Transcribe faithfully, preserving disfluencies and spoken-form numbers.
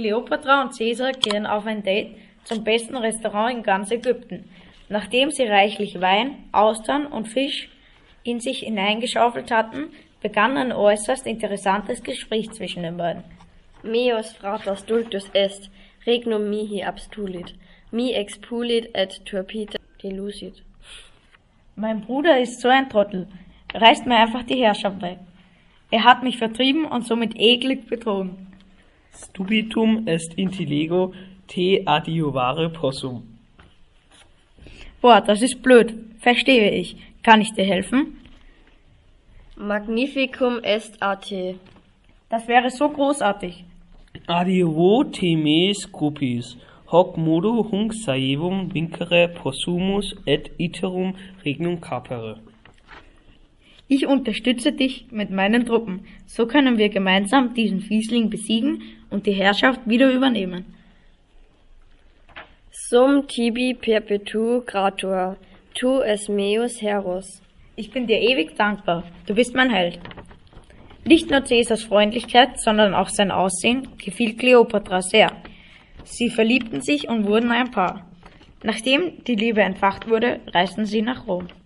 Kleopatra und Caesar gehen auf ein Date zum besten Restaurant in ganz Ägypten. Nachdem sie reichlich Wein, Austern und Fisch in sich hineingeschaufelt hatten, begann ein äußerst interessantes Gespräch zwischen den beiden. Meos fratres dulcus est, regnum mihi abstulit, mi expulit et turpite delusit. Mein Bruder ist so ein Trottel, reißt mir einfach die Herrschaft weg. Er hat mich vertrieben und somit eklig betrogen. Stupitum est intellego te adiuvare possum. Boah, das ist blöd, verstehe ich. Kann ich dir helfen? Magnificum est a te. Das wäre so großartig. Adiovo te me scopis, hoc modo hunc saevum vincere possumus et iterum regnum capere. Ich unterstütze dich mit meinen Truppen. So können wir gemeinsam diesen Fiesling besiegen und die Herrschaft wieder übernehmen. Sum tibi perpetu gratur, tu es meus heros. Ich bin dir ewig dankbar. Du bist mein Held. Nicht nur Caesars Freundlichkeit, sondern auch sein Aussehen gefiel Kleopatra sehr. Sie verliebten sich und wurden ein Paar. Nachdem die Liebe entfacht wurde, reisten sie nach Rom.